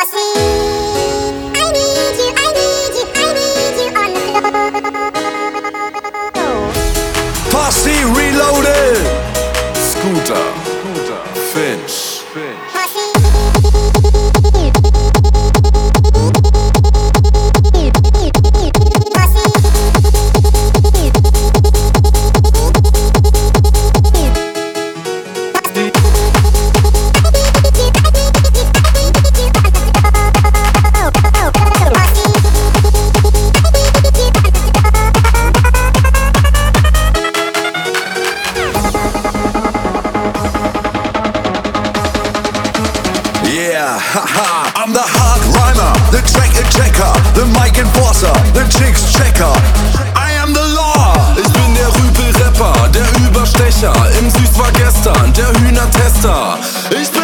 Posse reloaded. Scooter, Finch. Yeah, haha, I'm the hard rhymer, the track checker, the mic enforcer, the chicks checker. I am the law. Ich bin der Rüpel-Rapper, der Überstecher, im Süß war gestern, der Hühner-Tester. Ich bin